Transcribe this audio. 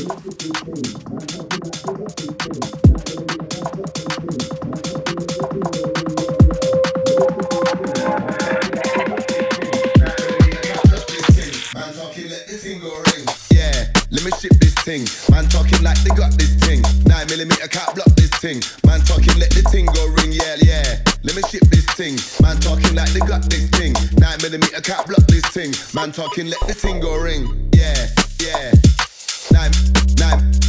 Let me ship this thing. Man talking like they got this thing. 9mm can't block this thing. Man talking let the thing go ring, yeah, yeah. Let me ship this thing. Man talking like they got this thing. 9mm can't block this thing. Man talking let the thing go ring, yeah, yeah. 9